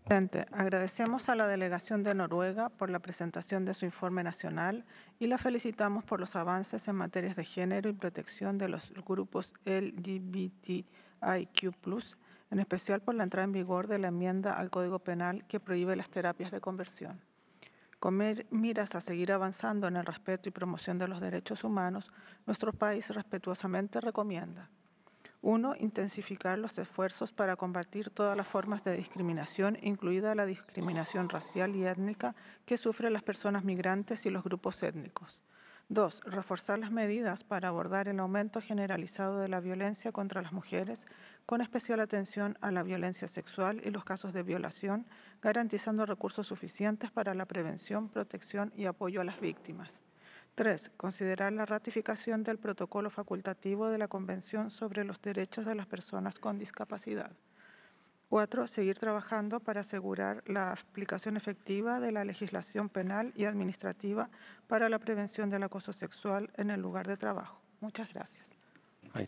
Presidente, agradecemos a la delegación de Noruega por la presentación de su informe nacional y la felicitamos por los avances en materias de género y protección de los grupos LGBTIQ+, en especial por la entrada en vigor de la enmienda al Código Penal que prohíbe las terapias de conversión. Con miras a seguir avanzando en el respeto y promoción de los derechos humanos, nuestro país respetuosamente recomienda: 1. Intensificar los esfuerzos para combatir todas las formas de discriminación, incluida la discriminación racial y étnica que sufren las personas migrantes y los grupos étnicos. 2. Reforzar las medidas para abordar el aumento generalizado de la violencia contra las mujeres, con especial atención a la violencia sexual y los casos de violación, garantizando recursos suficientes para la prevención, protección y apoyo a las víctimas. 3. Considerar la ratificación del protocolo facultativo de la Convención sobre los Derechos de las Personas con Discapacidad. 4. Seguir trabajando para asegurar la aplicación efectiva de la legislación penal y administrativa para la prevención del acoso sexual en el lugar de trabajo. Muchas gracias.